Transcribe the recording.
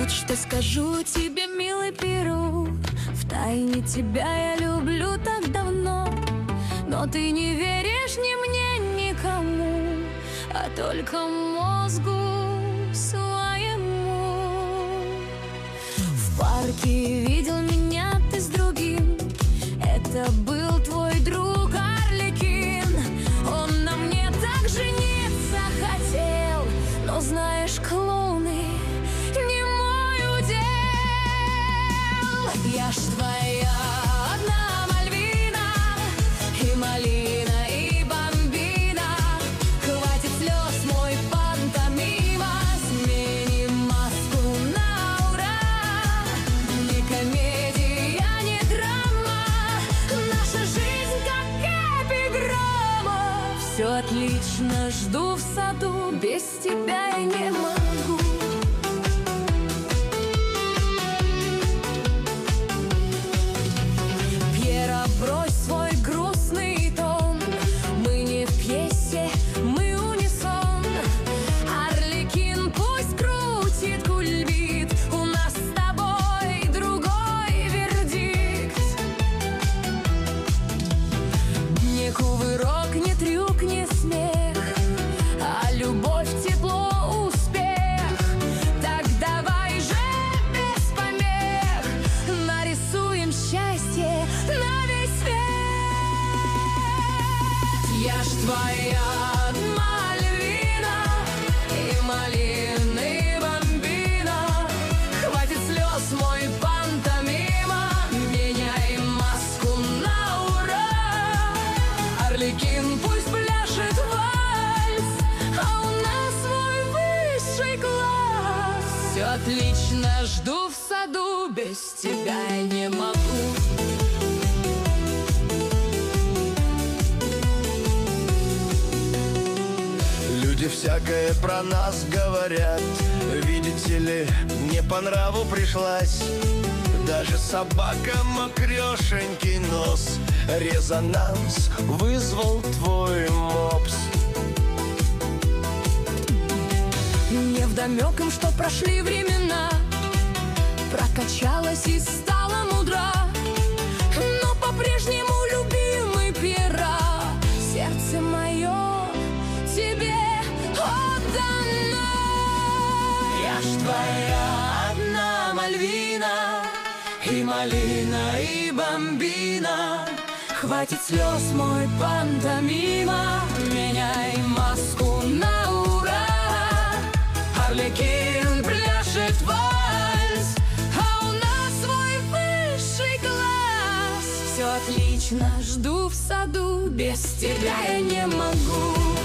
Вот что скажу тебе, милый Перу, втайне тебя я люблю так давно. Но ты не веришь ни мне, никому, а только мозгу своему. В парке видел меня ты с другим, это был твой друг Арлекин. Он на мне так жениться хотел, но знаешь, клоуны не мой удел. Я ж твоя одна Мальвина, и малина, и бомбина. Хватит слез, мой пантомима, сменим маску на ура. Ни комедия, ни драма, наша жизнь как эпиграмма. Все отлично, жду в саду, без тебя я не могу. Пьера, брось свой грустный тон, мы не в пьесе, мы унисон. Арлекин пусть крутит кульбит, у нас с тобой другой вердикт. Не кувырок, не трюк, не смех, а любовь, тепло, успех. Так давай же без помех нарисуем счастье на весь свет. Я ж твоя Мальвина, и малина, и бомбина. Хватит слез, мой пантомима, меняй маску на ура. Арлекин пусть пляшет вальс, а у нас свой высший класс. Все отлично, жду в саду, без тебя я не могу. Люди всякое про нас говорят, видите ли, не по нраву пришлась. Даже собака мокрешенький нос, резонанс вызвал твой мопс. Невдомек им, что прошли времена, прокачалась и стала мудра, но по-прежнему любимый Пьера, сердце мое тебе отдано. Я ж твоя одна Мальвина, и малина, и бомбина. Хватит слез, мой пантомима, меняй маску на ура. Арлекин пляшет вальс, а у нас свой высший класс. Все отлично, жду в саду, без тебя я не могу.